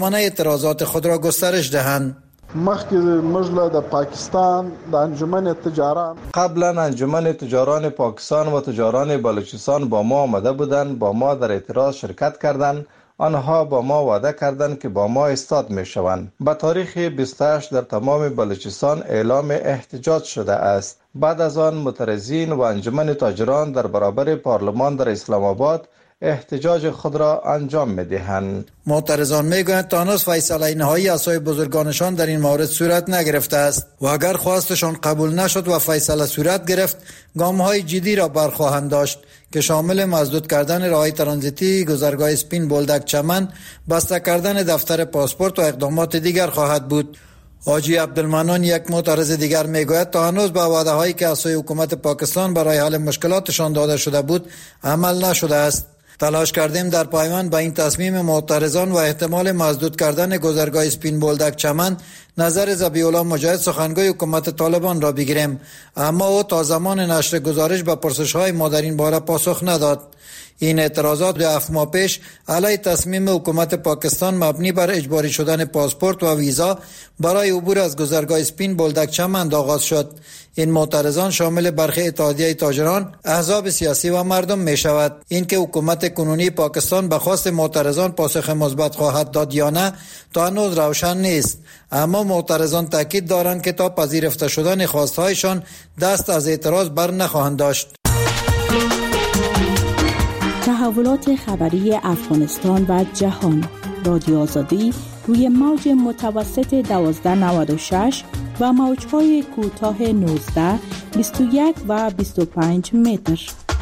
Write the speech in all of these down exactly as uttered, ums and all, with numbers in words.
من اعتراضات خود را گسترش دهند. مخکې مجله د پاکستان د انجمن تجاران قبلا انجمن تجاران پاکستان و تجاران بلوچستان با ما آمده بودند، با ما در اعتراض شرکت کردند. آنها با ما وعده کردند که با ما ایستاد می شوند. به تاریخ بیست و هشت در تمام بلوچستان اعلام احتجاج شده است. بعد از آن معترضین و انجمن تاجران در برابر پارلمان در اسلام آباد احتجاج خود را انجام می دهند. معترضان می گویند تا هنوز فیصله نهایی اسای بزرگانشان در این مورد صورت نگرفته است و اگر خواستشان قبول نشد و فیصله صورت گرفت، گام های جدی را برخواهند داشت که شامل مسدود کردن راههای ترانزیتی، گذرگاه اسپین بولدک چمن، بسته کردن دفتر پاسپورت و اقدامات دیگر خواهد بود. حاجی عبدالمنان یک معترض دیگر میگوید تا هنوز به وعده هایی که از سوی حکومت پاکستان برای حل مشکلاتشان داده شده بود عمل نشده است. تلاش کردیم در پایمان به این تصمیم معترضان و احتمال مسدود کردن گذرگاه اسپین بولدک چمن نظر ذبیح الله مجاهد سخنگوی حکومت طالبان را بگیریم، اما او تا زمان نشر گزارش به پرسش‌های ما در این باره پاسخ نداد. این اعتراضات دو هفت ماه پیش علیه تصمیم حکومت پاکستان مبنی بر اجباری شدن پاسپورت و ویزا برای عبور از گذرگاه اسپین بولدک چمن آغاز شد. این معترضان شامل برخی اتحادیه تاجران، احزاب سیاسی و مردم می شود. اینکه حکومت کنونی پاکستان به خواست معترضان پاسخ مثبت خواهد داد یا نه تا هنوز روشن نیست، اما معترضان تاکید دارند که تا پذیرفته شدن خواستهایشان دست از اعتراض بر نخواهند داشت. تحولات خبری افغانستان و جهان. رادیو آزادی روی موج متوسط دوازده نود و شش و موج‌های کوتاه نوزده، بیست و یک و بیست و پنج متر.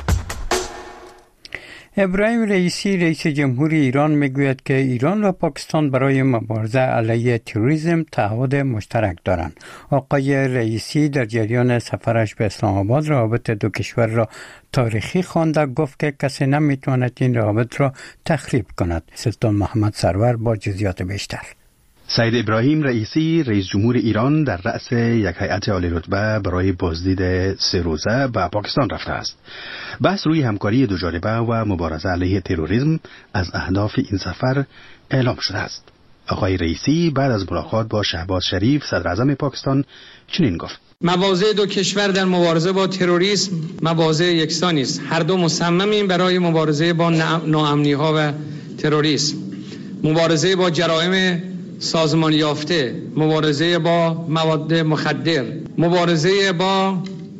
ابراهیم رئیسی رئیس جمهوری ایران میگوید که ایران و پاکستان برای مبارزه علیه تروریسم تعهد مشترک دارند. آقای رئیسی در جریان سفرش به اسلام آباد روابط دو کشور را تاریخی خوانده، گفت که کسی نمیتواند این روابط را تخریب کند. سلطان محمد سرور با جزئیات بیشتر. سید ابراهیم رئیسی رئیس جمهور ایران در رأس یک هیئت عالی رتبه برای بازدید سه روزه به پاکستان رفته است. بحث روی همکاری دو جانبه و مبارزه علیه تروریسم از اهداف این سفر اعلام شده است. آقای رئیسی بعد از ملاقات با شهباز شریف صدر اعظم پاکستان چنین گفت: مواضع دو کشور در مبارزه با تروریسم مواضع یکسانی است. هر دو مصممیم برای مبارزه با ناامنی‌ها و تروریسم، مبارزه با جرایم سازمان یافته، مبارزه با مواد مخدر، مبارزه با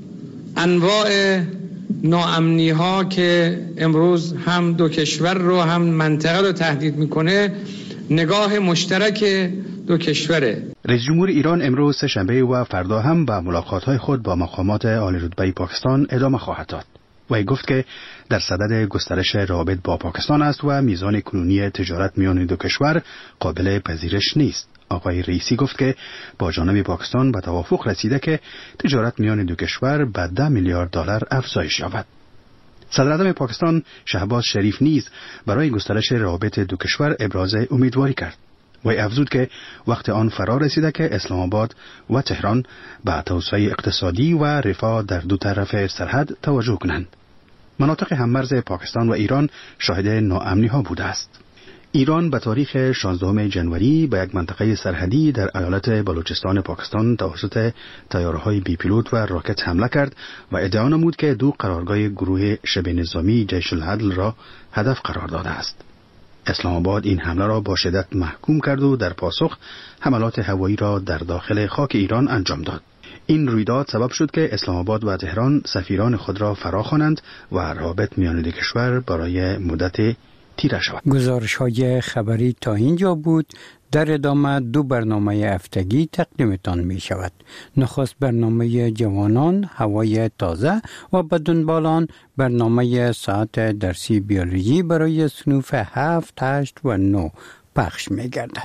انواع ناامنی ها که امروز هم دو کشور رو هم منطقه رو تهدید میکنه. نگاه مشترک دو کشوره. رئیس جمهور ایران امروز سه شنبه و فردا هم به ملاقات‌های خود با مقامات عالی رتبه پاکستان ادامه خواهد داد. وی گفت که در صدد گسترش روابط با پاکستان است و میزان کنونی تجارت میان دو کشور قابل پذیرش نیست. آقای رئیسی گفت که با جانب پاکستان به توافق رسیده که تجارت میان دو کشور به ده میلیارد دلار افزایش یابد. صدر اعظم پاکستان شهباز شریف نیز برای گسترش روابط دو کشور ابراز امیدواری کرد. وی افزود که وقت آن فرا رسیده که اسلام آباد و تهران به توسعه اقتصادی و رفاه در دو طرف سرحد توجه کنند. مناطق هممرز پاکستان و ایران شاهد ناامنی ها بوده است. ایران به تاریخ شانزدهم ژانویه به یک منطقه سرحدی در ایالت بلوچستان پاکستان توسط طیاره‌های بی پیلوت و راکت حمله کرد و ادعا نمود که دو قرارگاه گروه شبه نظامی جیش العدل را هدف قرار داده است. اسلام آباد این حمله را با شدت محکوم کرد و در پاسخ حملات هوایی را در داخل خاک ایران انجام داد. این رویداد سبب شد که اسلام آباد و تهران سفیران خود را فراخوانند و روابط میان دو کشور برای مدت تیره شود. گزارش های خبری تا اینجا بود. در ادامه دو برنامه هفتگی تقدیمتان می شود. نخست برنامه جوانان هوای تازه و به دنبال آن برنامه ساعت درسی بیولوژی برای صنوف هفت، هشت و نه پخش می گردد.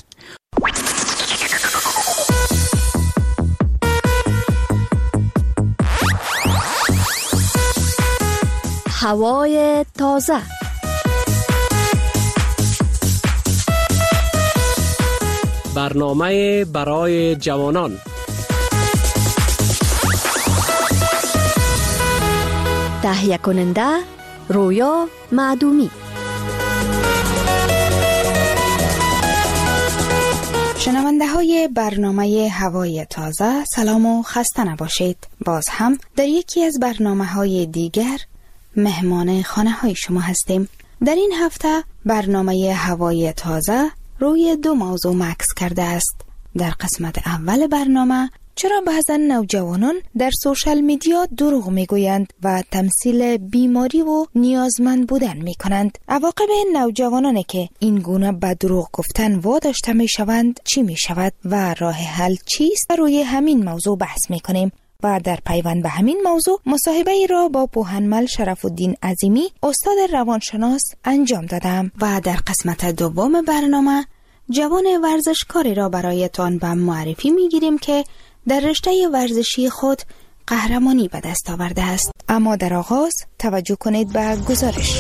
هوای تازه. برنامه برای جوانان. تهیه کننده رویا معدومی. شنونده های برنامه هوای تازه، سلام و خسته نباشید. باز هم در یکی از برنامه های دیگر مهمان خانه های شما هستیم. در این هفته برنامه هوای تازه روی دو موضوع مکس کرده است. در قسمت اول برنامه چرا بعضا نوجوانان در سوشال میدیا دروغ میگویند و تمثیل بیماری و نیازمند بودن میکنند. عواقب نوجوانانی که این گونه به دروغ گفتن واداشته میشوند چی میشود و راه حل چیست؟ روی همین موضوع بحث میکنیم و در پیوند به همین موضوع مصاحبه ای را با پوهنمل شرف الدین عظیمی استاد روانشناس انجام دادم و در قسمت دوم برنامه جوان ورزشکاری را برایتان به معرفی میگیریم که در رشته ورزشی خود قهرمانی به دست آورده است. اما در آغاز توجه کنید به گزارش.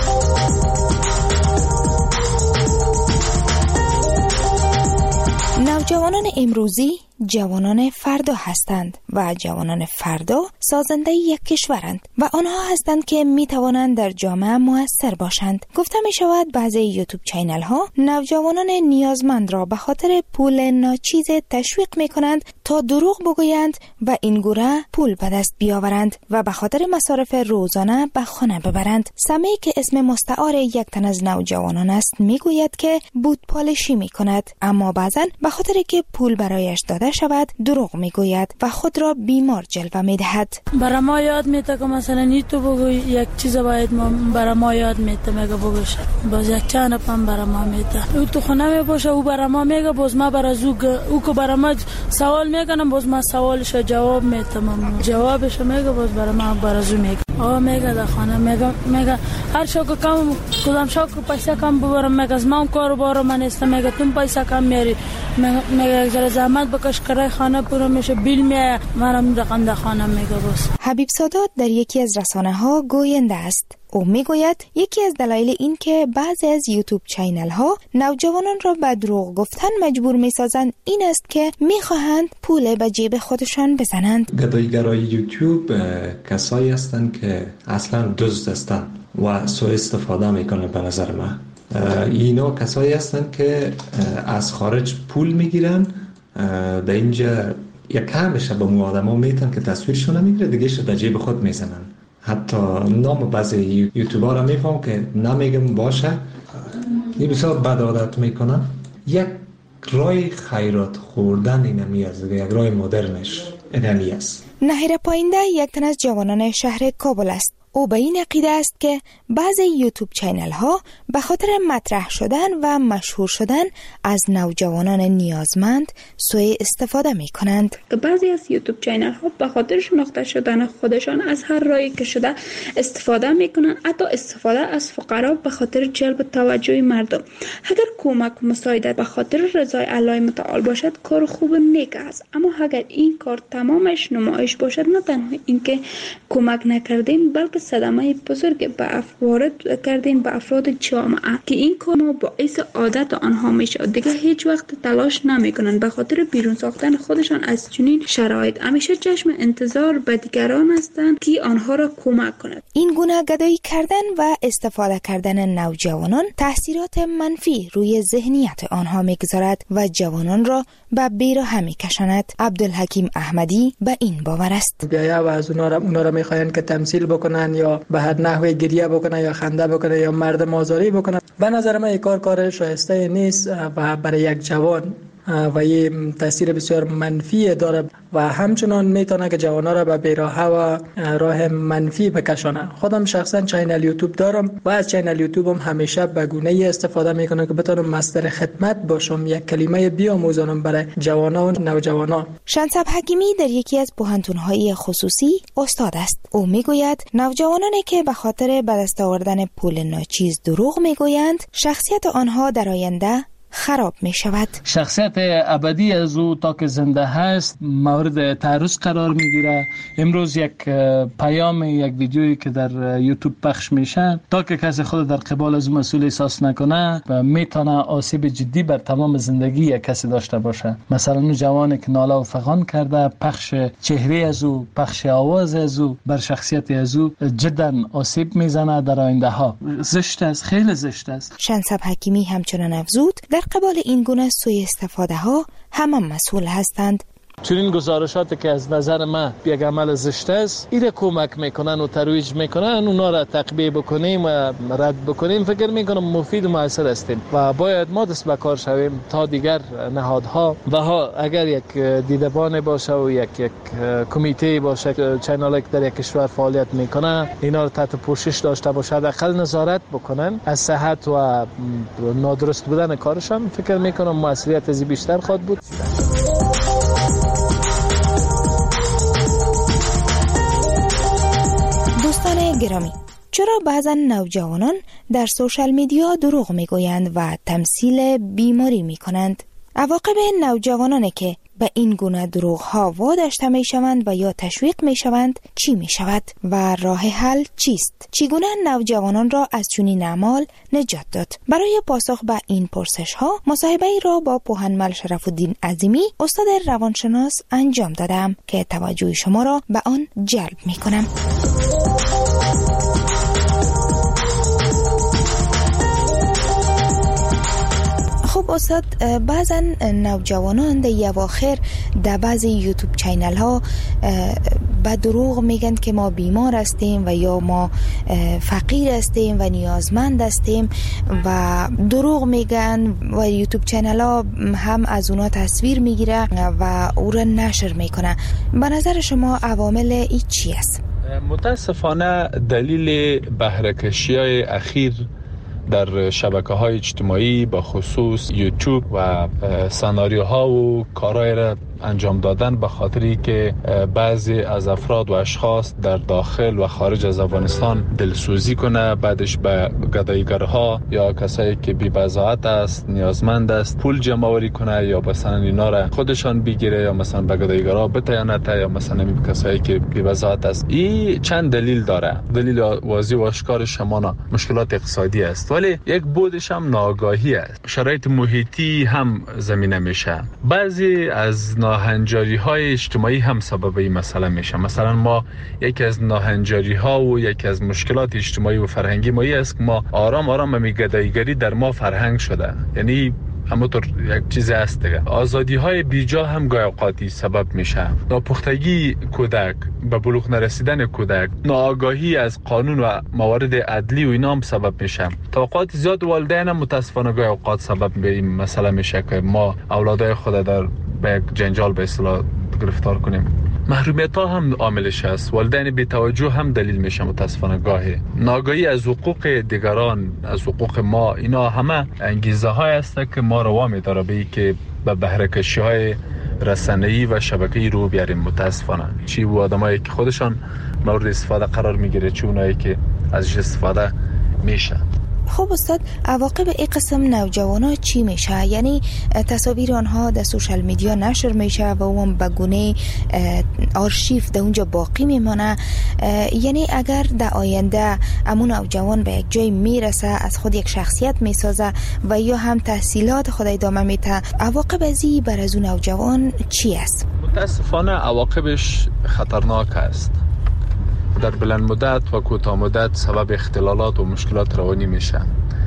نوجوانان امروزی جوانان فردا هستند و جوانان فردا سازنده یک کشورند و آنها هستند که می توانند در جامعه مؤثر باشند. گفته می شود بعضی یوتیوب چینل ها نوجوانان نیازمند را به خاطر پول ناچیز تشویق می کنند تا دروغ بگویند و این گونه پول به دست بیاورند و به خاطر مصارف روزانه به خانه ببرند. سمی که اسم مستعار یک تن از نوجوانان است می گوید که بود پالشی می کند، اما بعضا به خاطر که پول برایش داده شود دروغ میگوید و خود را بیمار جلوه میدهد. برای ما یاد میده که مثلا نی تو بگو یک چیز باید ما برای ما یاد میده میگه بگوش باز یک چند پم برای ما میده. او تو خونه میباشه او برای ما میگه باز ما برای زوگ او که برای ما سوال میکنم باز ما سوالش جواب میدم جوابش میگه باز برای ما برای زو میگه آ میگه در خانه میگه میگه هر شو که کم کدام شو که پیسه کم ببرم میگه از ما کارو بارو من است میگه تو پیسه کم میاری میگه زر زحمت بکش کرای خانه پورا میشه بیل میه منم رقم در خانه میگه باز. حبیب سادات در یکی از رسانه ها گوینده است. او میگوید یکی از دلایل این که بعضی از یوتیوب چینل ها نوجوانان را به دروغ گفتن مجبور میسازند این است که میخواهند پول به جیب خودشان بزنند. گدایگرای یوتیوب کسایی هستند که اصلا دزد هستند و سوء استفاده میکنند. به نظر من اینا کسایی هستند که از خارج پول میگیرن، در اینجا یک کمش به مو آدم ها میتن که تصویرشون نمیگیره دیگه شد در جیب خود میزنن. حتی نام بعضی یوتیوبر را میفهم که نمیگم باشه این بسیار بد عادت میکنن. یک رای خیرات خوردن اینمی است، یک رای مدرنش اینمی است. نهیر پاینده یک تن از جوانان شهر کابل است. او به این عقیده است که بعضی یوتیوب چینل ها به خاطر مطرح شدن و مشهور شدن از نوجوانان نیازمند سوء استفاده می کنند. بعضی از یوتیوب چینل ها به خاطر شناخته شدن خودشان از هر راهی که شده استفاده می کنند، حتی استفاده از فقرا به خاطر جلب توجه مردم. اگر کمک و مساعدت به خاطر رضای الله متعال باشد کار خوب نیک است، اما اگر این کار تمامش نمایش باشد نه تنها اینکه کمک نکردیم بلکه صدمه بزرگ به وارد کردین به افراد جامعه که این کار ما باعث عادت آنها میشه. دیگه هیچ وقت تلاش نمیکنن به خاطر بیرون ساختن خودشان از چنین شرایط. همیشه چشم انتظار به دیگران هستند که آنها را کمک کنند. این گونه گدایی کردن و استفاده کردن نوجوانان تاثیرات منفی روی ذهنیت آنها میگذارد و جوانان را به بیراه میکشاند. عبدالحکیم احمدی به این باور است. بیایا و از اونا را اونا را میخواین که تمثیل بکنن یا به هر نحوی گریه بکنه یا خنده بکنه یا مردم آزاری بکنه. به نظر من این کار کار شایسته نیست و برای یک جوان و یه تاثیر بسیار منفی داره و همچنان میتونه که جوانا را به بیراهه و راه منفی بکشانه. خودم شخصا چینل یوتیوب دارم و از چینل یوتیوبم همیشه به گونه‌ای استفاده میکنم که بتونم مصدر خدمت باشم، یک کلمه بیاموزانم برای جوانا و نوجوانا. شنصب حکیمی در یکی از پوهنتون‌های خصوصی استاد است. او میگوید نوجوانانی که به خاطر به دست آوردن پول ناچیز دروغ میگویند شخصیت آنها در آینده خراب می شود. شخصیت ابدی از او تا که زنده هست مورد تعرض قرار می گیره. امروز یک پیام یک ویدیویی که در یوتیوب پخش میشه تا که کسی خود در قبال از مسئول احساس نکنه و میتونه آسیب جدی بر تمام زندگی یک کسی داشته باشه. مثلا اون جوانی که ناله و فغان کرده، پخش چهره از او، پخش آواز از او بر شخصیت از او جدا آسیب میزنه در آینده ها. زشت است، خیلی زشت است. شنصب حکیمی همچنان افزود در قبال این گونه سوء استفاده ها همه مسئول هستند. چنین گزارشاتی که از نظر من یک عمل زشت است، ایره کمک میکنن و ترویج میکنن، اونا را تقبیه بکنیم و رد بکنیم، فکر میکنم مفید و موثر هستیم و باید ما دست به کار شویم تا دیگر نهادها و ها اگر یک دیدبان باشه و یک یک کمیته باشه، چینل که در یک کشور فعالیت میکنه، اینا را تحت پوشش داشته باشه، حداقل نظارت بکنن از صحت و نادرست بودن کارشان، فکر میکنم موثریت از بیشتر خواهد بود. دوستان گرامی، چرا بعضا نوجوانان در سوشال میدیا دروغ میگویند و تمثیل بیماری میکنند؟ عواقب نوجوانانی که به این گونه دروغ ها واداشته می شوند و یا تشویق می شوند چی می شود و راه حل چیست؟ چگونه نوجوانان را از چنین اعمال نجات داد؟ برای پاسخ به این پرسش ها مصاحبه ای را با پوهنمل شرف الدین عظیمی، استاد روانشناس انجام دادم که توجه شما را به آن جلب می کنم. خب استاد، بعضا نوجوانان در اواخر در بعضی یوتیوب چینل ها به دروغ میگن که ما بیمار هستیم و یا ما فقیر هستیم و نیازمند هستیم و دروغ میگن و یوتیوب چینل ها هم از اونا تصویر میگیره و او را نشر میکنه. به نظر شما عوامل ای چی است؟ متاسفانه دلیل بهره‌کشی های اخیر در شبکه‌های اجتماعی با خصوص یوتیوب و سناریوها و کارهای را انجام دادن به خاطری که بعضی از افراد و اشخاص در داخل و خارج از افغانستان دلسوزی کنه، بعدش به گداییگرها یا کسایی که بی‌بضاعت است، نیازمند است، پول جمع آوری کنه یا مثلا اینا را خودشان بگیره یا مثلا به گداییگرها بتیانه یا مثلا این کسایی که بی‌بضاعت است. این چند دلیل داره. دلیل واضح و آشکار شمانا مشکلات اقتصادی است، ولی یک بودش هم ناآگاهی است. شرایط محیطی هم زمینه میشه. بعضی از ناهنجاری های اجتماعی هم سبب این مسئله میشه. مثلا ما یکی از ناهنجاری ها و یکی از مشکلات اجتماعی و فرهنگی ما است که ما آرام آرام می گداییگری در ما فرهنگ شده، یعنی همونطور یک چیز هست دیگه. آزادی های بیجا هم گاهی اوقاتی سبب میشه. ناپختگی کودک، به بلوغ نرسیدن کودک، ناآگاهی از قانون و موارد عدلی و اینا هم سبب میشه. تا اوقات زیاد والدین هم متاسفانه گاهی اوقات سبب به این مسئله میشه که ما اولادای خود در به یک جنجال به اصطلاح گرفتار کنیم. محرومیت ها هم عاملش است. والدین بی توجه هم دلیل میشه متاسفانه گاهی. ناگاهی از حقوق دیگران، از حقوق ما، اینا همه انگیزه های است که ما رو وامی داره به این که به بهره‌کشی های رسانه‌ای و شبکه‌ای رو بیاریم. متاسفانه چی و آدمایی که خودشان مورد استفاده قرار میگیره، چی اونایی که ازش استفاده میشه. خب استاد، عواقب این قسم نوجوانا چی میشه؟ یعنی تصاویر آنها در سوشال میدیا نشر میشه و اون به گونه آرشیو در اونجا باقی میمانه. یعنی اگر در آینده امون نوجوان به یک جای میرسه، از خود یک شخصیت میسازه و یا هم تحصیلات خود ادامه میده، عواقب ازی بر از اون نوجوان چی است؟ متاسفانه عواقبش خطرناک است. در بلند مدت و کوتاه مدت سبب اختلالات و مشکلات روانی میشه.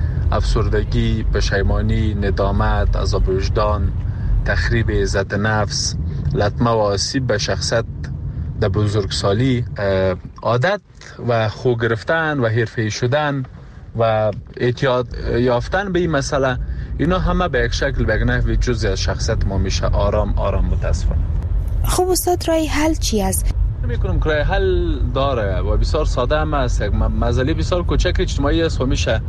افسردگی، پشیمانی، ندامت، عذاب وجدان، تخریب عزت نفس، لطمه و آسیب به شخصیت در بزرگسالی، عادت و خو گرفتن و حرفه‌ای شدن و اعتیاد یافتن به این مسئله، اینا همه به یک شکل به یک نحوی جزئی از شخصیت ما میشه آرام آرام متاسفانه. خب استاد، رای حل چی است؟ میکنم که رای حل داره و بسیار ساده هم است. یک مسئله بسیار کوچک اجتماعی است و میشه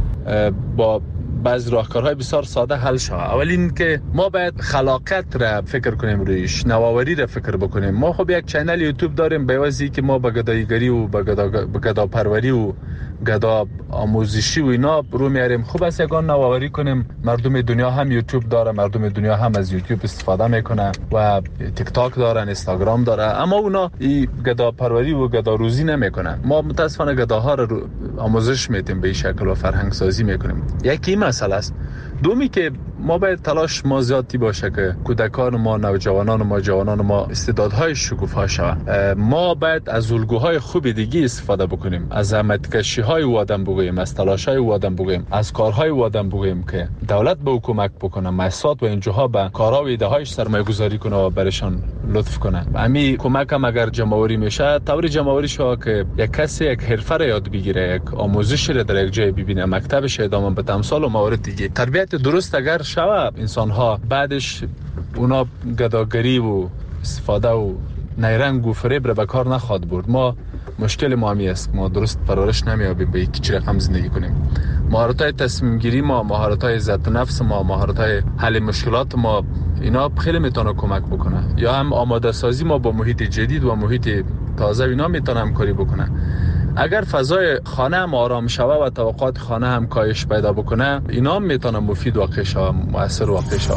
با بعضی راهکارهای بسیار ساده حل شود. اول این که ما باید خلاقیت را فکر کنیم، رویش نوآوری را فکر بکنیم. ما خب یک چینل یوتیوب داریم به واسطه که ما به گداییگری و به گدا به گدا پروری و گدا آموزشی و اینا رو میاریم. خوب است یگان نوآوری کنیم. مردم دنیا هم یوتیوب داره، مردم دنیا هم از یوتیوب استفاده میکنه و تیک تاک دارن، اینستاگرام داره، اما اونا این گدا پروری و گدا روزی نمیکنن. ما متاسفانه گداها رو آموزش میدیم به این شکل و فرهنگ سازی میکنیم. یکی مسئله است. دومی که ما باید تلاش ما زیادی باشه که کودکان ما، نوجوانان ما، جوانان ما استعدادهای شکوفا شوند. ما باید از الگوهای خوب دیگه استفاده بکنیم، از زحمتکشی‌های او آدم بگوییم، از تلاش‌های او آدم بگوییم، از کارهای او آدم بگوییم که دولت به حکومت بکنه، مؤسسات و انجاها به کارها و ایده‌هایش سرمایه‌گذاری کنه و برشان لطف کنه. همین کمک هم اگر جمع‌آوری میشه، طور جمع‌آوری شو که یک کسی یک حرفه را یاد بگیره، یک آموزش را در یک جای ببینه، مکتبش ادامه بده، امثال و موارد دیگه. تربیت درست اگر شوه، انسان‌ها بعدش اونا گداگری و استفاده و نیرنگ و فریب را به کار نخواد برد. ما مشکل ما همی است، ما درست پرورش نمیابیم به یک چی رقم زندگی کنیم. مهارت‌های تصمیم گیری ما، مهارت‌های عزت نفس ما، مهارت‌های حل مشکلات ما، اینا خیلی میتونه کمک بکنه. یا هم آماده سازی ما با محیط جدید و محیط تازه، اینا میتونه همکاری بکنه. اگر فضای خانه هم آرام شوه و توقعات خانه هم کاهش پیدا بکنه، اینا هم میتونه مفید واقع شوه، مؤثر واقع شوه.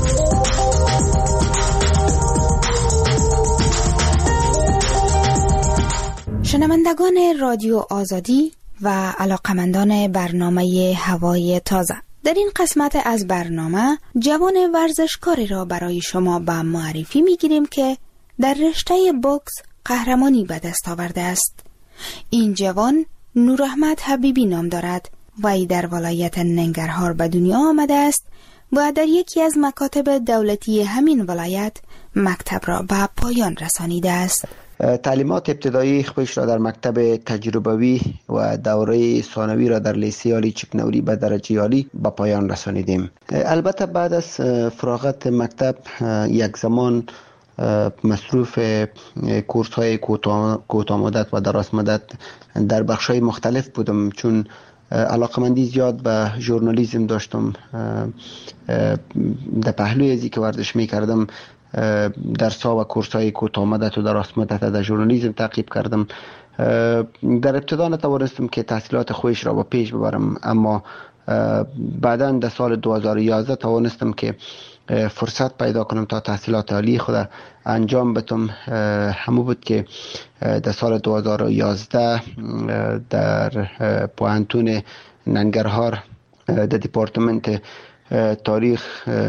شنوندگان رادیو آزادی و علاقمندان برنامه هوای تازه، در این قسمت از برنامه جوان ورزشکاری را برای شما به معرفی میگیریم که در رشته بوکس قهرمانی به دست آورده است. این جوان نوراحمد حبیبی نام دارد و ای در ولایت ننگرهار به دنیا آمده است و در یکی از مکاتب دولتی همین ولایت مکتب را به پایان رسانیده است. تعلیمات ابتدایی خودش را در مکتب تجربوی و دوره ثانوی را در لیسه عالی چکنوری به درجه عالی به پایان رسانیدیم. البته بعد از فراغت مکتب یک زمان مصروف کورس های کوتاه مدت و دراز مدت در بخش های مختلف بودم، چون علاقمندی زیاد به ژورنالیسم داشتم. در پهلوی ازی که ورزش می کردم درس‌ها و کورس‌های کوتاه مدت و دراز مدت در ژورنالیسم تعقیب کردم. در ابتدا نتوانستم که تحصیلات خودش را با پیش ببرم، اما بعداً در سال دو هزار و یازده توانستم که فرصت پیدا کنم تا تحصیلات عالی خود انجام بدم. همون بود که در سال دو هزار و یازده در پوهنتون ننگرهار در دپارتمنت تاریخ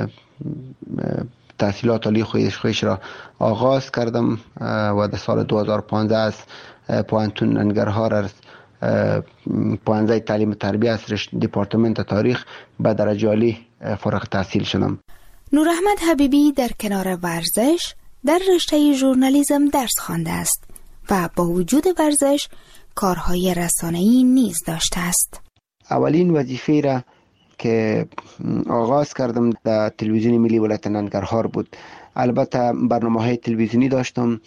تحصیلات عالی خودش خودش را آغاز کردم و در سال دو هزار و پانزده از پوهنتون ننگرهار از پوهنځی تعلیم و تربیه از دپارتمنت تاریخ به درجه عالی فارغ التحصیل شدم. نوراحمد حبیبی در کنار ورزش در رشته ژورنالیسم درس خوانده است و با وجود ورزش کارهای رسانه‌ای نیز داشته است. اولین وظیفه را که آغاز کردم در تلویزیون ملی ولایت ننگرهار بود. البته برنامه‌های تلویزیونی داشتم،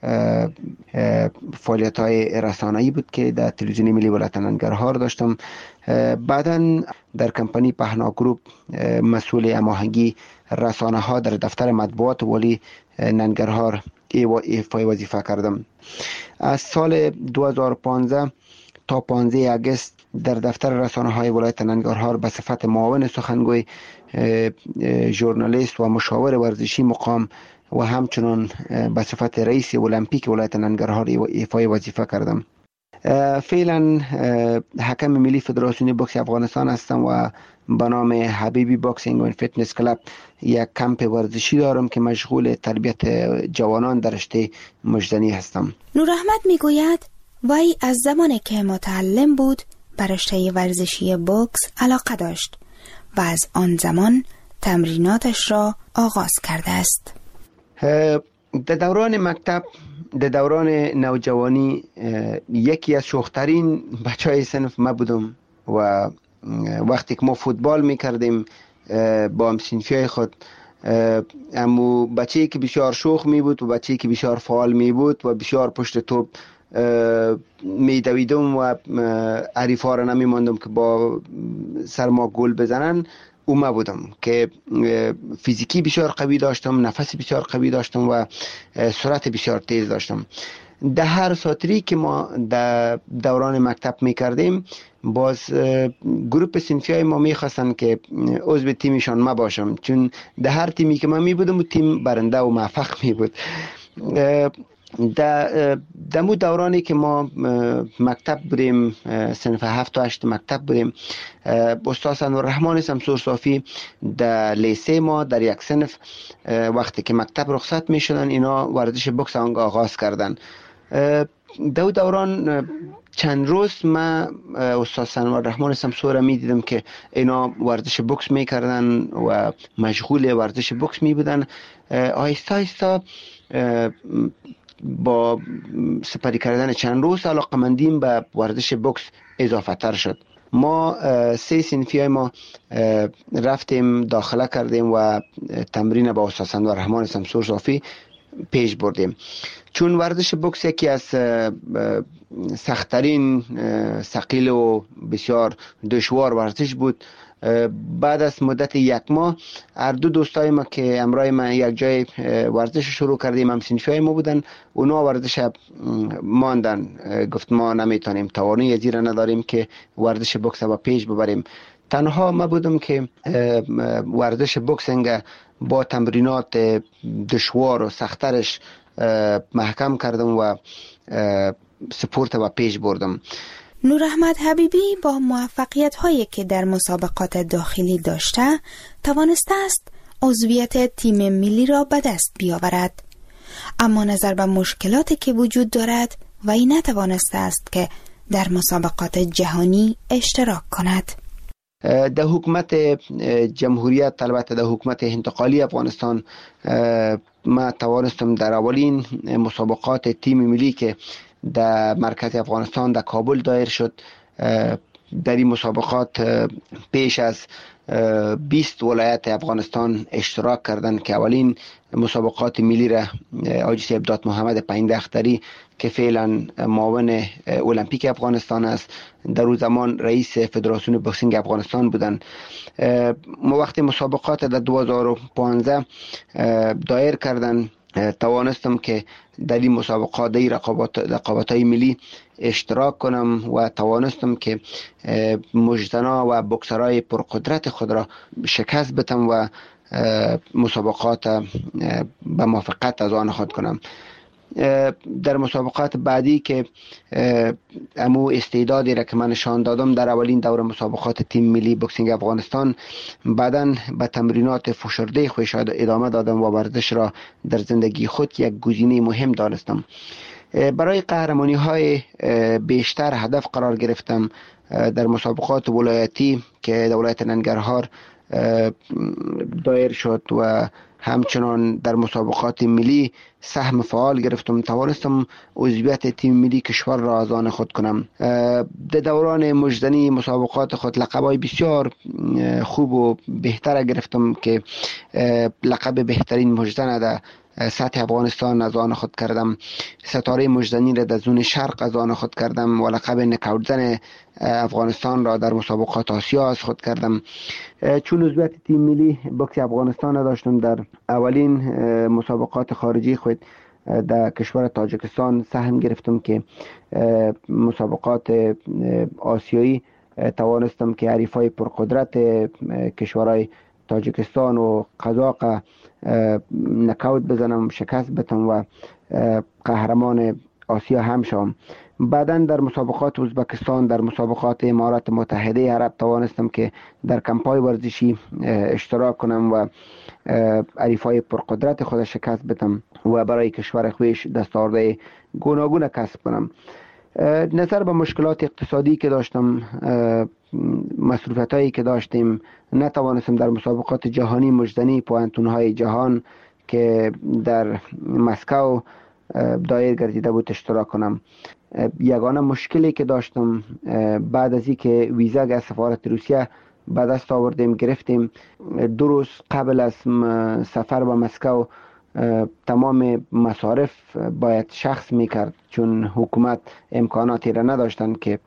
فعالیت‌های رسانه‌ای بود که در تلویزیون ملی ولایت ننگرهار داشتم. بعداً در کمپانی پهنا گروپ مسئول هماهنگی رسانه‌ها در دفتر مطبوعات والی ننگرهار ایفای وظیفه کردم. از سال دو هزار و پانزده تا پانزده آگوست در دفتر رسانه‌های ولایت ننگرهار به صفت معاون سخنگوی، ژورنالیست و مشاور ورزشی مقام و همچنان به صفت رئیس المپیک ولایت ننگرهار ایفای وظیفه کردم. فعلا حکم ملی فدراسیون بوکس افغانستان هستم و به نام حبیبی باکسینگ و فیتنس کلاب یک کمپ ورزشی دارم که مشغول تربیت جوانان در رشته مجدنی هستم. نوراحمد میگوید وی از زمانی که متعلم بود به رشته ورزشی بوکس علاقه داشت و از آن زمان تمریناتش را آغاز کرده است. در دوران مکتب، در دوران نوجوانی، یکی از شوخترین بچهای صنف ما بودم و وقتی که ما فوتبال میکردیم با همسنفیای خود، امو بچه‌ای که بسیار شوخ می بود و بچه‌ای که بسیار فعال می بود و بسیار پشت توپ می دویدم و حریفا را نمی ماندم که با سر ما گل بزنن. اومه بودم که فیزیکی بسیار قوی داشتم، نفس بسیار قوی داشتم و سرعت بسیار تیز داشتم. در هر ساتری که ما در دوران مکتب می کردیم، باز گروپ صنفی های ما می خواستن که عضو تیمشان ما باشم، چون در هر تیمی که من می بودم و تیم برنده و موفق می بود. در دمو دورانی که ما مکتب بودیم، صنف هفت و هشت مکتب بودیم، استاد انوالرحمن شمسور صافی در لیسه ما در یک صنف وقتی که مکتب رخصت می شدن اینا ورزش بوکس آنگاه آغاز کردن. دو دوران چند روز ما استاد انوالرحمن شمسور می دیدم که اینا ورزش بوکس می کردن و مشغول ورزش بوکس می بودن. آهسته آهسته با سپری کردن چند روز علاقمندیم به ورزش بوکس اضافه تر شد. ما سه صنفی ما رفتیم داخله کردیم و تمرین با استاد انوالرحمن شمسور صافی پیش بردیم. چون ورزش بوکس یکی از سخت‌ترین، ثقیل و بسیار دشوار ورزش بود، بعد از مدت یک ماه هر دو دوستای ما که همراه ما یک جای ورزش شروع کردیم، هم صنفی ما بودن، اونا ورزش ماندن، گفت ما نمیتونیم، توانایی زیرا نداریم که ورزش بوکس با پیش ببریم. تنها ما بودم که ورزش بوکسینگ با تمرینات دشوار و سخترش محکم کردم و سپورت و پیش بردم. نور احمد حبیبی با موفقیت هایی که در مسابقات داخلی داشته توانسته است عضویت تیم ملی را به دست بیاورد، اما نظر به مشکلاتی که وجود دارد وی نتوانسته است که در مسابقات جهانی اشتراک کند. در حکومت جمهوریت، البته در حکومت انتقالی افغانستان، ما توانستم در اولین مسابقات تیم ملی که در مرکز افغانستان در کابل دایر شد، در این مسابقات پیش از بیست ولایت افغانستان اشتراک کردند که اولین مسابقات ملی را حاجی صاحب داد محمد پایندختری که فعلا معاون المپیک افغانستان است، در اون زمان رئیس فدراسیون بوکسینگ افغانستان بودند. ما وقتی مسابقات در دو هزار و پانزده دایر کردن توانستم که در این مسابقات در رقابت رقابت‌های ملی اشتراک کنم و توانستم که مجدنا و بوکسرای پرقدرت خود را شکست بدم و مسابقات به موافقت از آن خود کنم. در مسابقات بعدی که امو استعدادی را که من نشان دادم در اولین دور مسابقات تیم ملی بوکسینگ افغانستان، بعداً به تمرینات فشرده خودش ادامه دادم و ورزش را در زندگی خود یک گزینه مهم دانستم. برای قهرمانی های بیشتر هدف قرار گرفتم. در مسابقات ولایتی که در ولایت ننگرهار دایر شد و همچنان در مسابقات ملی سهم فعال گرفتم، توانستم عضویت تیم ملی کشور را از آن خود کنم. در دوران مجدنی مسابقات خود لقب‌های بسیار خوب و بهتر گرفتم که لقب بهترین مجدن در سطح افغانستان از آن خود کردم، ستاره مجدنی را در زون شرق از آن خود کردم و لقب نکاوتزن افغانستان را در مسابقات آسیا از خود کردم. چون عضویت تیم ملی بوکس افغانستان داشتم، در اولین مسابقات خارجی خود در کشور تاجیکستان سهم گرفتم که مسابقات آسیایی توانستم که حریفای پرقدرت کشورهای تاجیکستان و قزاق نکاوت بزنم، شکست بدم و قهرمان آسیا هم شوم. بعداً در مسابقات ازبکستان، در مسابقات امارات متحده عرب توانستم که در کمپای ورزشی اشتراک کنم و حریفای پرقدرت خود شکست بدم و برای کشور خویش دستاوردهای گوناگون کسب کنم. نظر به مشکلات اقتصادی که داشتم، مصروفیت هایی که داشتیم، نتوانستم در مسابقات جهانی مجدنی پوانتون های جهان که در مسکو دایر گردیده بود اشتراک کنم. یگانه مشکلی که داشتم بعد از اینکه ویزا از سفارت روسیه به دست آوردیم گرفتیم، دو روز قبل از سفر به مسکو تمام مصارف باید شخص میکرد، چون حکومت امکاناتی را نداشتن که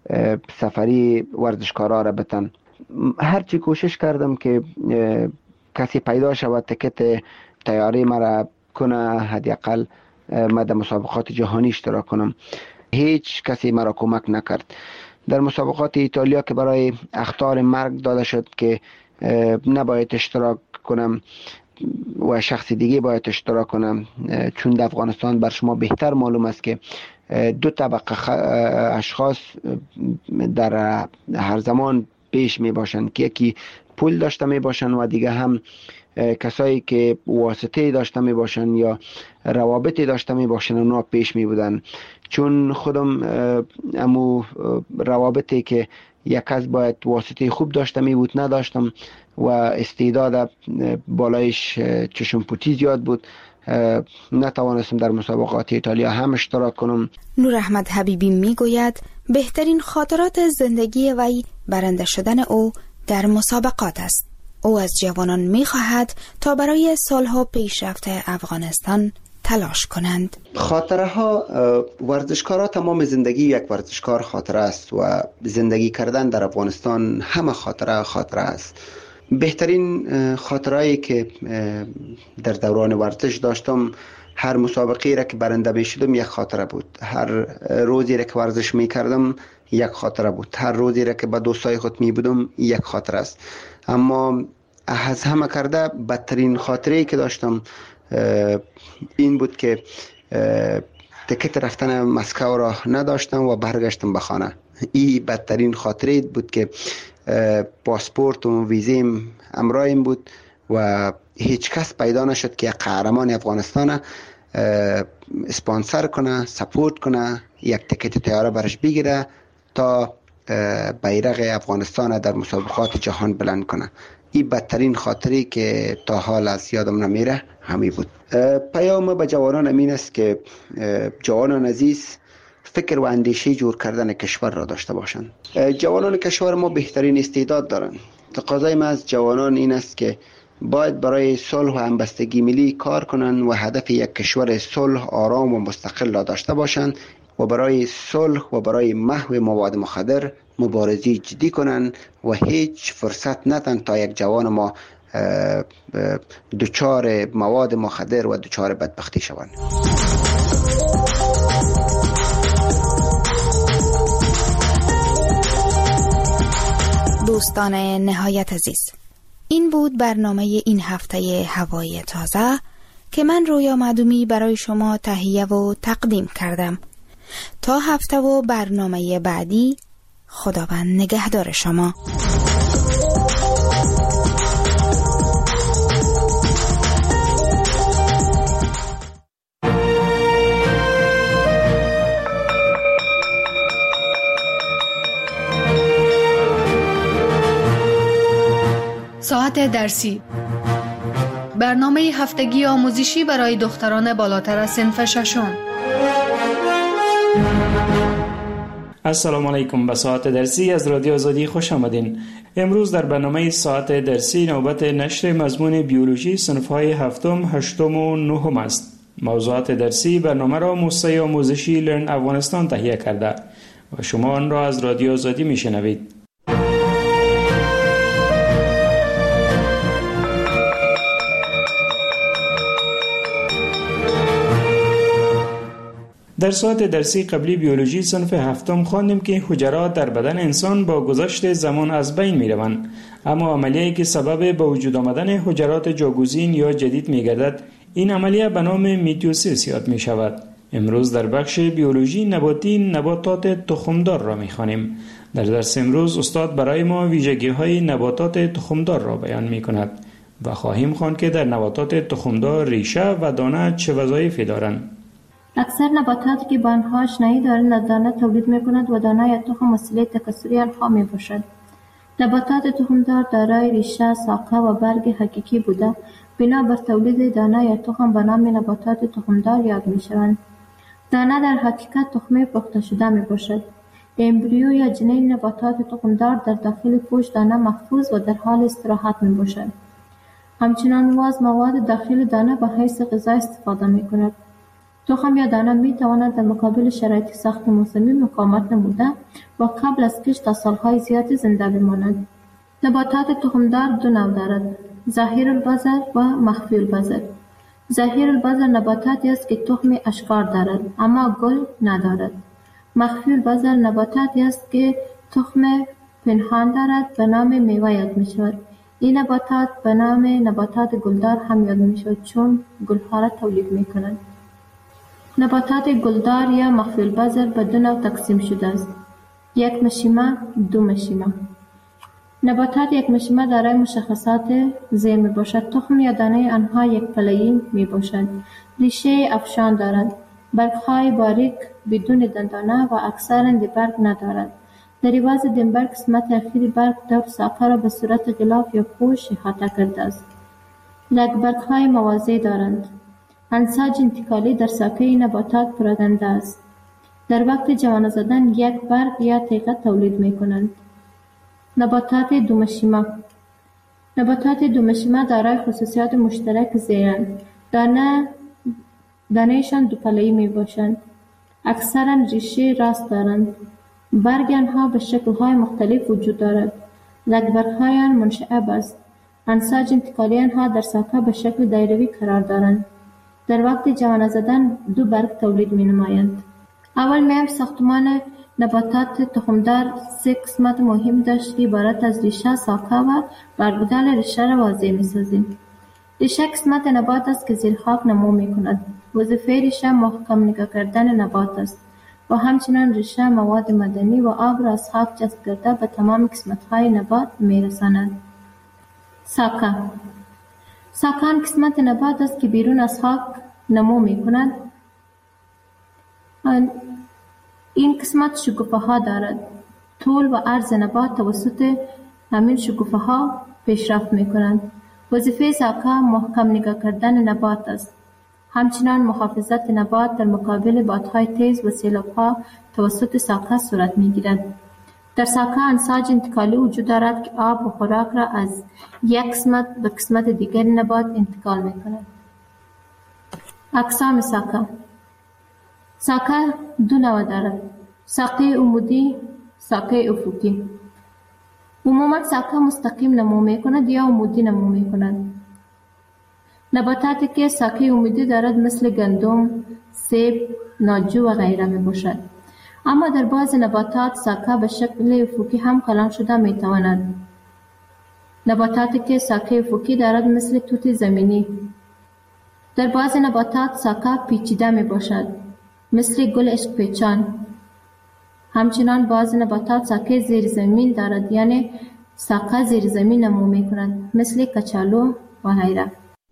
سفری ورزشکارا را بتن. هرچی کوشش کردم که کسی پیدا شود تکت تیاری مرا کنه، حداقل من در مسابقات جهانی اشتراک کنم، هیچ کسی مرا کمک نکرد. در مسابقات ایتالیا که برای اخطار مرگ داده شد که نباید اشتراک کنم، و شخص دیگه باید اشتراک کنم، چون در افغانستان بر شما بهتر معلوم است که دو طبقه اشخاص در هر زمان پیش می باشند که یکی پول داشته می باشند و دیگه هم کسایی که واسطه داشته می باشند یا روابطی داشته می باشند اونا پیش می بودن. چون خودم امو روابطی که یک کس باید واسطه خوب داشته می بود نداشتم و استعداد بالایش چشم پوتی زیاد بود، نتوانستم در مسابقات ایتالیا هم اشتراک کنم. نور احمد حبیبی می گوید بهترین خاطرات زندگی وی برنده شدن او در مسابقات است. او از جوانان می خواهد تا برای سالها پیشرفت افغانستان تلاش کنند. خاطره ها، ورزشکارا تمام زندگی یک ورزشکار خاطره است و زندگی کردن در افغانستان همه خاطره خاطره است. بهترین خاطرهایی که در دوران ورزش داشتم، هر مسابقه را که برنده می شدم یک خاطره بود، هر روزی را که ورزش می کردم یک خاطره بود، هر روزی را که با دوستای خود می بودم یک خاطره است. اما از همه کرده بدترین خاطره‌ای که داشتم این بود که تکت رفتن مسکو را نداشتم و برگشتم به خانه. این بدترین خاطره بود که پاسپورت و ویزیم همراهم بود و هیچ کس پیدا نشد که قهرمان افغانستان اسپانسر کنه، سپورت کنه، یک تکت طیاره برش بگیره تا بیرق افغانستان در مسابقات جهان بلند کنه. این بدترین خاطری که تا حال از یادم نمیره همین بود. پیام به جوانان امین است که جوانان عزیز فکر و اندیشه جور کردن کشور را داشته باشند. جوانان کشور ما بهترین استعداد دارند. تقاضای ما از جوانان این است که باید برای صلح و همبستگی ملی کار کنند و هدف یک کشور صلح، آرام و مستقل را داشته باشند و برای صلح و برای محو مواد مخدر مبارزه جدی کنند و هیچ فرصت ندن تا یک جوان ما دچار مواد مخدر و دچار بدبختی شوند. دوستان نهایت عزیز، این بود برنامه این هفته هوای تازه که من رویا معدومی برای شما تهیه و تقدیم کردم. تا هفته و برنامه بعدی، خداوند نگهدار شما. ساعت درسی، برنامه هفتگی آموزشی برای دختران بالاتر از صنف ششم. السلام علیکم. به ساعت درسی از رادیو آزادی خوش آمدین. امروز در برنامه ساعت درسی نوبت نشر مضمون بیولوژی صنف‌های هفتم، هشتم و نهم است. موضوعات درسی برنامه را موسسه آموزشی لرن افغانستان تهیه کرده و شما آن را از رادیو آزادی میشنوید. در ساعت درسی قبلی بیولوژی صنف هفتم خواندیم که حجرات در بدن انسان با گذشت زمان از بین می روند، اما عملیه‌ای که سبب به وجود آمدن حجرات جاگزین یا جدید می گردد، این عملیه به نام میتوسیس یاد می شود. امروز در بخش بیولوژی نباتی نباتات تخمدار را می خوانیم. در درس امروز استاد برای ما ویژگی‌های نباتات تخمدار را بیان می کند و خواهیم خواند که در نباتات تخمدار ریشه و دانه چه وظایفی دارند. اکثر نباتاتی که به آنها آشنایی دارند از دانه تولید می‌کنند و دانه یا تخم وسیله تکثری آنها می‌باشد. نباتات تخمدار دارای ریشه، ساقه و برگ حقیقی بوده بنا بر تولید دانه یا تخم به نام نباتات تخمدار یاد می‌شوند. دانه در حقیقت تخمه پخته شده می‌باشد. امبریو یا جنین نباتات تخمدار در داخل پوست دانه محفوظ و در حال استراحت می‌باشد. همچنان واز مواد داخل دانه به حیث غذا استفاده می‌کند. تخم یا دانه می تواند در مقابل شرایط سخت موسمی مقاومت نموده و قبل از کشت تا سالهای زیادی زنده بماند. نباتات تخمدار دو نوع دارد: ظاهر البذر و مخفی البذر. ظاهر البذر نباتاتی است که تخم اشکار دارد اما گل ندارد. مخفی البذر نباتاتی است که تخم پنهان دارد به نام میوه یاد می شود. این نباتات به نام نباتات گلدار هم یاد می شود چون گلها را تولید می کنند. نباتات گلدار یا مخفی البذر به دو نوع تقسیم شده است. یک مشیمه، دو مشیمه. نباتات یک مشیمه دارای مشخصات زیر می باشد. تخم یا دانه آنها یک پله‌ای می باشد. ریشه افشان دارد. برگ‌های باریک بدون دندانه و اکثراً برگ ندارد. در عوض دنبر قسمت اخیر برگ دور ساقه را به صورت غلاف یا پوش احاطه کرده است. برگ‌های موازی دارند. انساج انتقالی در ساقه این نباتات پراکنده است. در وقت جوانه زدن یک برگ یا تیغه تولید می کنند. نباتات دومشیمه. نباتات دومشیمه دارای خصوصیات مشترک زیرند. دانه دانهشان دو پله‌ای می باشند. اکثراً ریشه راست دارند. برگ آنها به شکل‌های مختلف وجود دارد. لگبرگ‌های آن منشعب است. انساج انتقالی آنها در ساقه به شکل دایروی قرار دارند. در وقت جوانه زدن دو برگ تولید می نمایند. اول میم ساختمان نباتات تخمدار سه قسمت مهم داشت که عبارت از ریشه، ساقه و برگودل ریشه را واضح می سازیم. ریشه قسمت نبات است که زیر خاک نمو می کند. وظیفه ریشه محکم نگاه کردن نبات است و همچنان ریشه مواد معدنی و آب را از خاک جذب کرده به تمام قسمت‌های نبات می رساند. ساقه. ساقه آن قسمت نبات است که بیرون از خاک نمو می کند. این قسمت شکوفه ها دارد. طول و عرض نبات توسط همین شکوفه ها پیشرفت می کنند. وظیفه ساقه محکم نگاه کردن نبات است. همچنان محافظت نبات در مقابل بادهای تیز و سیلاب‌ها توسط ساقه صورت می‌گیرد. در ساقه انساج انتقالی وجود دارد که آب و خوراک را از یک قسمت به قسمت دیگر نبات انتقال می‌کند. اقسام ساقه. ساقه دو نوع دارد: ساقه عمودی، ساقه افقی. عموما ساقه مستقیم نمو می‌کند یا عمودی نمو می‌کند. نباتاتی که ساقه عمودی دارد مثل گندم، سیب، ناجو و غیره می باشد. اما در بعض نباتات ساقه به شکل افقی هم کلان شده می تواند. نباتاتی که ساقه افقی دارد مثل توت زمینی. در بعض نباتات ساقه پیچیده می باشد مثل گل عشق پیچان. همچنان بعض نباتات ساقه زیر زمین دارد، یعنی ساقه زیر زمین نمو می کند مثل کچالو و غیره.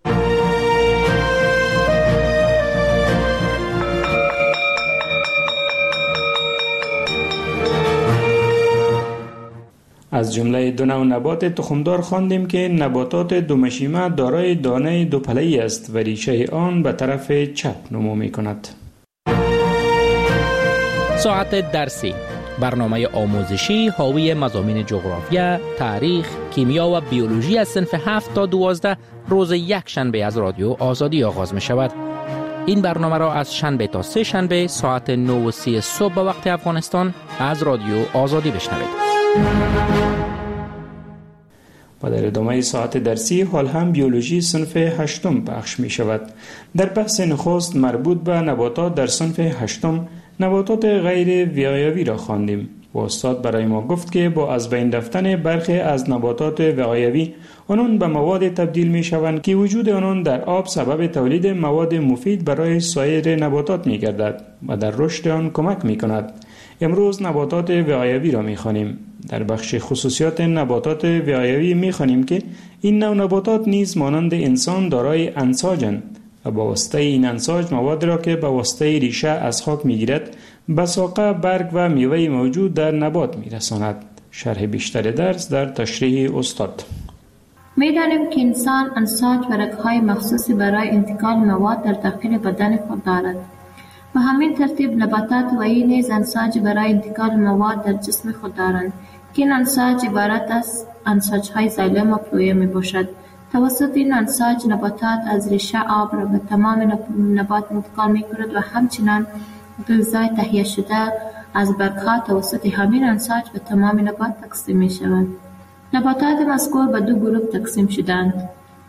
از جمله دو نوع نبات تخمدار خواندیم که نباتات دومشیمه دارای دانه دو پله‌ای است و ریشه آن به طرف چپ نمو می کند. ساعت درسی، برنامه آموزشی حاوی مضامین جغرافیا، تاریخ، کیمیا و بیولوژی از صنف هفت تا دوازده روز یک شنبه از رادیو آزادی آغاز می شود. این برنامه را از شنبه تا سه شنبه ساعت نه و سی صبح به وقت افغانستان از رادیو آزادی بشنوید. و در ادامه ساعت درسی حال هم بیولوژی صنف هشتم پخش می شود. در بحث نخست مربوط به نباتات در صنف هشتم نباتات غیر وقایوی را خواندیم و استاد برای ما گفت که با از بین رفتن برخی از نباتات وقایوی آنان به مواد تبدیل می شوند که وجود آنان در آب سبب تولید مواد مفید برای سایر نباتات می گردد و در رشد آن کمک می کند. امروز نباتات وقایوی را می خوانیم. در بخش خصوصیات نباتات وقایوی می خوانیم که این نوع نباتات نیز مانند انسان دارای انساجند و با واسطه این انساج مواد را که با واسطه ریشه از خاک می گیرد به ساقه، برگ و میوه موجود در نبات می رساند. شرح بیشتر درس در تشریح استاد. می دانیم که انسان انساج و رگ‌های مخصوصی برای انتقال مواد در داخل بدن خود دارد. به همین ترتیب نباتات و این نیز انساج برای انتقال مواد در جسم خود دارند که این انساج عبارت از انساج‌های زایلم و پلویه می باشد. توسط این انساج نباتات از ریشه آب را به تمام نبات انتقال می کند و همچنان غذای تهیه شده از برگ‌ها توسط همین انساج به تمام نبات تقسیم می شود. نباتات مذکور به دو گروه تقسیم شدند.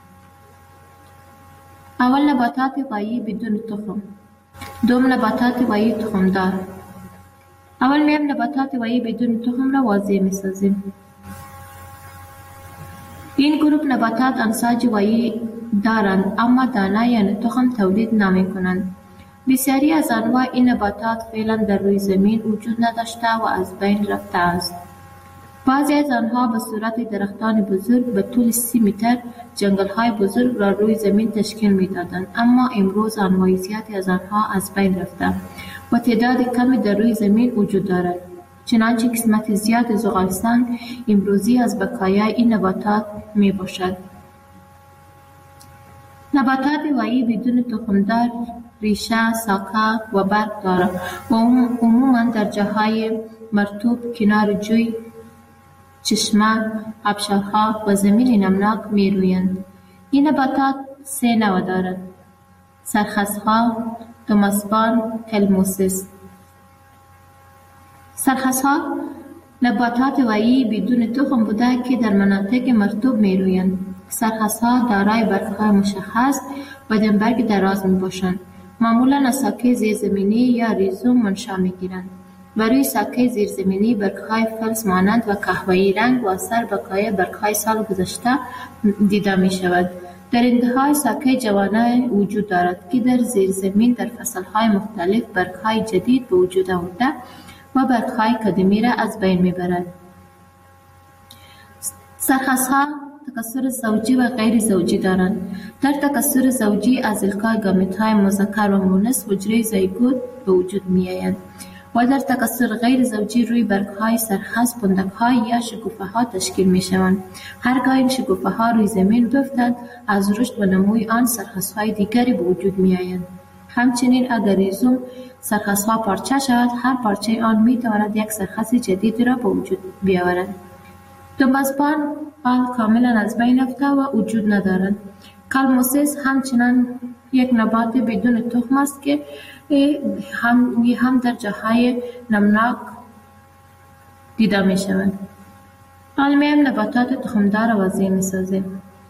اول نباتات غایی بدون تخم، دوم نباتات غایی تخمدار. اول میم نباتات غایی بدون تخم را واضح می سازیم. این گروه نباتات انساج وایی دارند اما دانه یعنی تخم تولید نمی کنند. بسیاری از انواع این نباتات فعلا در روی زمین وجود نداشته و از بین رفته است. بعضی از آنها به صورت درختان بزرگ به طول سی متر جنگل های بزرگ را روی زمین تشکیل می دادند، اما امروز انواع زیادی از آنها از بین رفته و تعداد کمی در روی زمین وجود دارد. چنانچه قسمت زیاد زغالستان امروزی از بقایای این نباتات می باشد. نباتات وایی بدون تخمدار ریشه، ساقه و برگ دارد و عموما در جاهای مرطوب، کنار جوی، چشمه، آبشارها و زمین نمناک می رویند. این نباتات سه نوع دارد: سرخسها، توماسبان، کلموسیس. سرخسها نباتات وایی بدون تخم بوده که در مناطق مرطوب می رویند. سرخسها دارای برگ‌های مشخص و دنبرگ دراز می باشند. معمولا از ساکه زیرزمینی یا ریزوم منشأ می گیرند و روی ساکه زیرزمینی برگ‌های فلز مانند و قهوه‌ای رنگ و اثر بقای برگ‌های سال گذشته دیده می شود. در انتهای ساکه جوانه وجود دارد که در زیرزمین در فصل‌های مختلف برگ‌های جدید به وجود آورده و برگ‌های قدیمی را از بین می برد. سرخسها تکثر زوجی و غیر زوجی دارند. در تکثر زوجی از القای گامیت‌های مذکر و مؤنث حجره زیگوت به وجود می‌آید و در تکثر غیر زوجی روی برگ‌های سرخس پندک‌های یا شکوفه‌ها تشکیل می‌شوند. هرگاه این شکوفه‌ها روی زمین بیفتند، از رشد و نموی آن سرخس‌های دیگری به وجود می‌آیند. همچنین اگر ریزوم سرخس‌ها پارچه شود، هر پارچه آن می‌تواند یک سرخس جدید را به وجود بیاورد. توماسبان آن کاملا از بین رفته و وجود ندارد. کلموسیس همچنان یک نبات بدون تخم است که هم هم در جاهای نمناک دیده می شود. علمیم نباتات تخمدار وضعی می سازیم.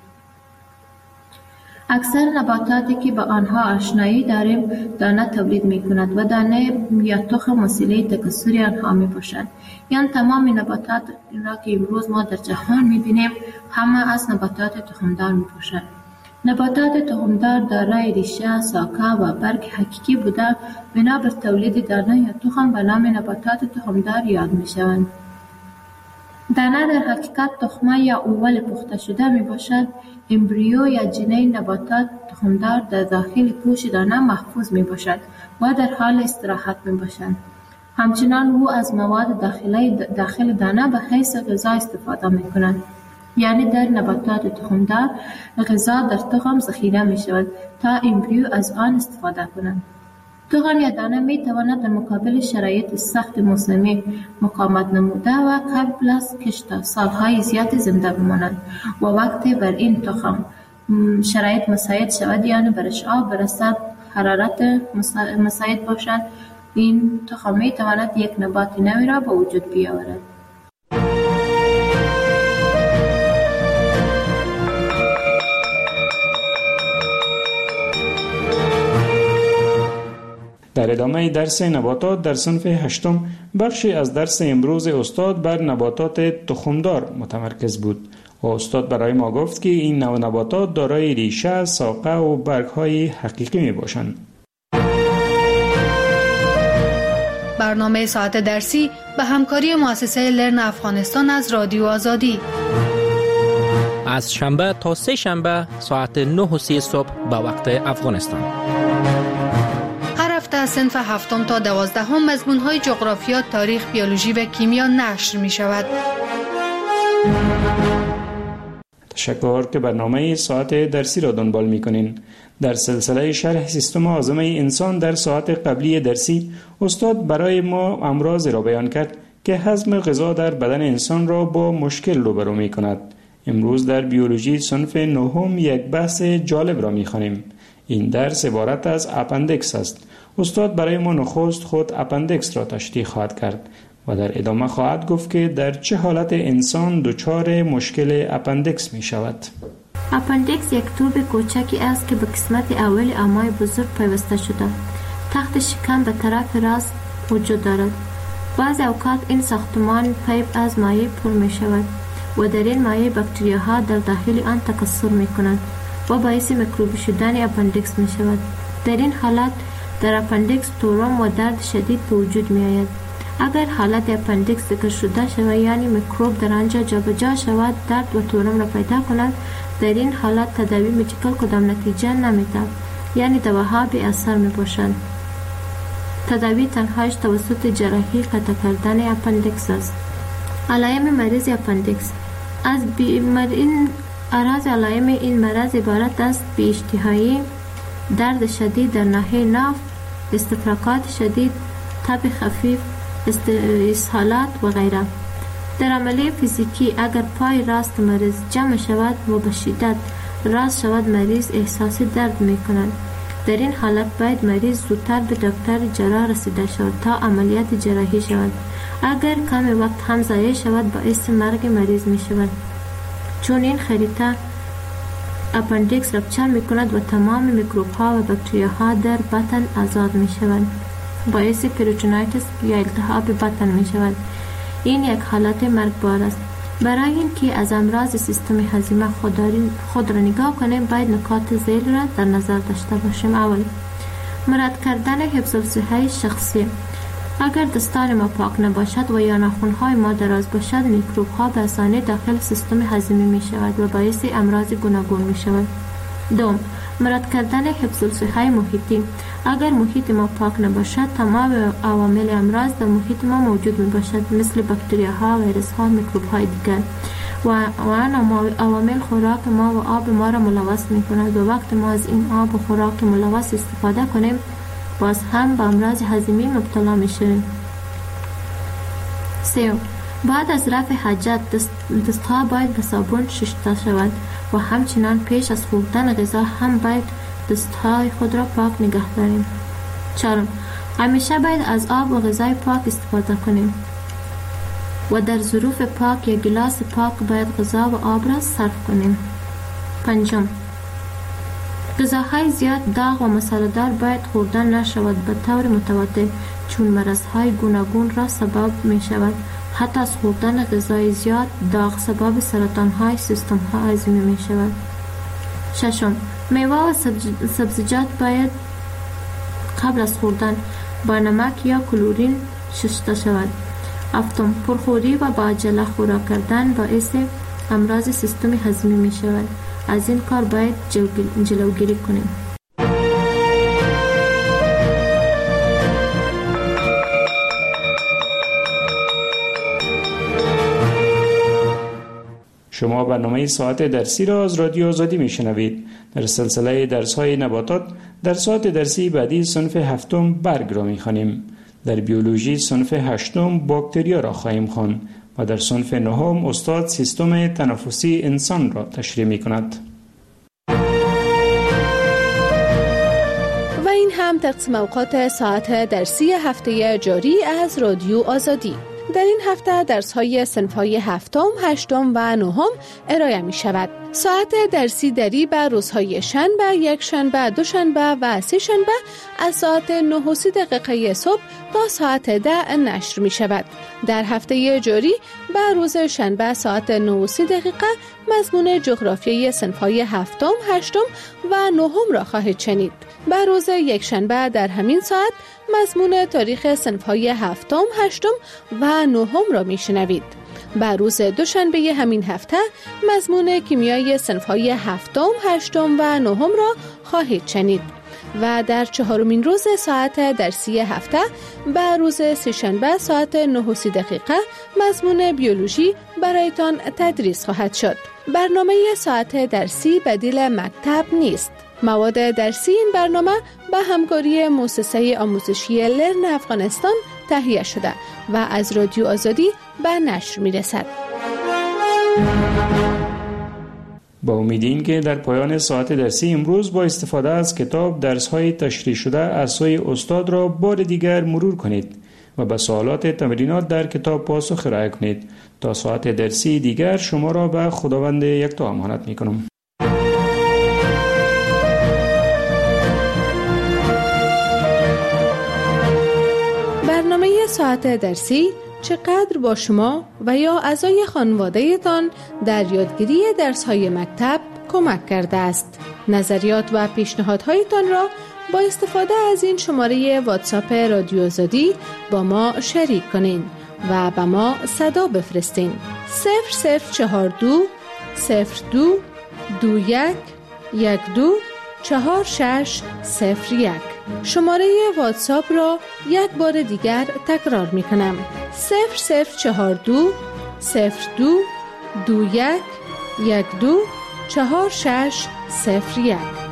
اکثر نباتاتی که با آنها آشنایی داریم دانه تولید می کند و دانه یا تخم وسیله تکثری آنها می باشد. یعنی تمام نباتات را که امروز ما در جهان می بینیم همه از نباتات تخمدار می باشد. نباتات تخمدار دارای ریشه، ساقه و برگ حقیقی بوده بنا بر تولید دانه یا تخم به نام نباتات تخمدار یاد می شوند. دانه در حقیقت تخمه یا اول پخته شده می باشد. امبریو یا جنین نباتات تخمدار در داخل پوش دانه محفوظ می باشد و در حال استراحت می باشد. همچنان او از مواد داخلی داخل دانه به حیث غذا استفاده می کند. یعنی در نباتات تخمدار غذا در تخم ذخیره می شود تا امبریو از آن استفاده کنند. تخم یا دانه می تواند در مقابل شرایط سخت موسمی مقاومت نموده و قبل از کشت سالهای زیادی زنده بماند و وقتی بر این تخم شرایط مساعد شود، یعنی برش آب برسد، حرارت مساعد باشد، این تخم می تواند یک نبات نوی را به وجود بیاورد. در ادامه درس نباتات در صنف هشتم بخشی از درس امروز استاد بر نباتات تخمدار متمرکز بود و استاد برای ما گفت که این نوع نباتات دارای ریشه، ساقه و برگ‌های حقیقی می باشند. برنامه ساعت درسی به همکاری مؤسسه لرن افغانستان از رادیو آزادی از شنبه تا سه شنبه ساعت نه و سی صبح به وقت افغانستان. از صنف هفتم تا دوازدهم مضمون‌های جغرافیا، تاریخ، بیولوژی و کیمیا نشر می شود. تشکر که برنامه ساعت درسی را دنبال می کنین. در سلسله شرح سیستم هاضمه انسان در ساعت قبلی درسی استاد برای ما امراض را بیان کرد که هضم غذا در بدن انسان را با مشکل روبرو می کند. امروز در بیولوژی صنف نهم یک بحث جالب را می خوانیم. این درس عبارت از اپندکس است. استاد برای ما نخست خود اپندکس را تشریح خواهد کرد و در ادامه خواهد گفت که در چه حالت انسان دچار مشکل اپندکس می شود. اپندکس یک توب کوچکی است که به قسمت اول امعای بزرگ پیوسته شده. تخت شکم به طرف راست وجود دارد. بعضی اوقات این ساختمان پیپ از مایع پر می شود و در این مایع باکتریاها در داخل آن تکثر می کنند و باعث میکروبی شدن اپندیکس می شود. در این حالت در اپندیکس تورم و درد شدید به وجود می آید. اگر حالت اپندیکس ذکر شده شود یعنی میکروب در آنجا جابجا شود درد و تورم را پیدا کند، در این حالت تداوی مدیکال کدام نتیجه نمی‌دهد، یعنی دواها بی اثر می باشند. تداوی تنهایش توسط جراحی قطع کردن اپندیکس است. علائم مریض اپندیکس از بیمار این اعراض علائم این مرض عبارت است بی اشتهایی، درد شدید در ناحیه ناف، استفراغات شدید، تب خفیف، اسهالات و غیره. در عملیه فیزیکی اگر پای راست مریض جمع شود و به شدت راست شود مریض احساس درد می کند. در این حالت باید مریض زودتر به دکتر جراح رسیده شود تا عملیات جراحی شود. اگر کم وقت هم ضایع شود باعث مرگ مریض می شود، چون این خریطه اپندیکس رپچر می کند و تمام میکروب ها و باکتریا ها در بطن آزاد می شود، باعث پریتونایتس یا التهاب بطن می شود. این یک حالت مرگبار است. برای اینکه از امراض سیستم هضمی خود را نگاه کنیم باید نکات ذیل را در نظر داشته باشیم. اول، مراد کردن حفظ الصحه شخصی. اگر دستان ما پاک نباشد و یا ناخن‌های ما دراز باشد میکروب ها به آسانی داخل سیستم هضمی می شود و باعث امراض گوناگون می شود. دوم، مراد کردن حفظ الصحه محیطی. اگر محیط ما پاک نباشد تمام عوامل امراض در محیط ما موجود می باشد، مثل باکتریاها، ویروس ها، میکروب های دیگر و آن عوامل خوراک ما و آب ما را ملوث می کند و وقت ما از این آب و خوراک ملوث استفاده کنیم باز هم به امراض هضمی مبتلا می شویم. سه، بعد از رفع حاجت دست دستها باید به صابون شسته شود و همچنان پیش از خوردن غذا هم باید دستهای خود را پاک نگه داریم. چهارم، همیشه باید از آب و غذای پاک استفاده کنیم و در ظروف پاک یا گلاس پاک باید غذا و آب را صرف کنیم. پنجم، غذاهای زیاد داغ و مساله‌دار باید خوردن نشود به طور متواتر، چون مرضهای گوناگون را سبب می شود. حتی از خوردن غذای زیاد داغ سبب سرطان‌های سیستم هضمی می شود. ششم، میوه و سبزیجات باید قبل از خوردن با نمک یا کلورین شسته شود. هفتم، پرخوری و با عجله خوراک کردن باعث امراض سیستم هضمی می شود. از این کار باید جلوگیری کنیم. شما برنامه ساعت درسی را از رادیو آزادی میشنوید. در سلسله درس های نباتات در ساعت درسی بعدی صنف هفتم برگ را میخوانیم. در بیولوژی صنف هشتم باکتریا را خواهیم خواند و در صنف نهم استاد سیستم تنفسی انسان را تشریح میکند. و این هم تقسیم اوقات ساعت درسی هفته جاری از رادیو آزادی. در این هفته درس‌های صنف‌های هفتم، هشتم و نهم ارائه می شود. ساعت درسی دری به روزهای شنبه، یک شنبه، دو شنبه و سه شنبه از ساعت نه و سی دقیقه صبح تا ساعت ده نشر می شود. در هفته جاری به روز شنبه ساعت نه و سی دقیقه مضمون جغرافیای صنف‌های هفتم، هشتم و نهم را خواهید شنید. به روز یک شنبه در همین ساعت مضمون تاریخ صنف‌های هفتم، هشتم و نهم را میشنوید. به روز دوشنبه همین هفته مضمون کیمیای صنف‌های هفتم، هشتم و نهم را خواهید شنید. و در چهارمین روز ساعت درسی هفته به روز سه‌شنبه ساعت نه و سی دقیقه مضمون بیولوژی برایتان تدریس خواهد شد. برنامه ساعت درسی بدیل مکتب نیست. مواد درسی این برنامه به همکاری مؤسسه آموزشی لرن افغانستان تهیه شده و از رادیو آزادی به نشر می رسد. با امید این که در پایان ساعت درسی امروز با استفاده از کتاب درس‌های تشریح شده از سوی استاد را بار دیگر مرور کنید و به سوالات تمرینات در کتاب پاسخ ارائه کنید. تا ساعت درسی دیگر شما را به خداوند یکتا امانت می‌کنم. برنامه ساعت درسی چقدر با شما و یا اعضای خانواده‌تان در یادگیری درس‌های مکتب کمک کرده است. نظریات و پیشنهادهایتان را با استفاده از این شماره واتساپ رادیو آزادی با ما شریک کنین و به ما صدا بفرستین. صفر صفر چهار دو صفر دو دو یک یک دو چهار شش صفر یک. شماره واتساپ را یک بار دیگر تکرار می کنم. صفر صفر چهار دو صفر دو دو یک یک دو چهار شش صفر یک.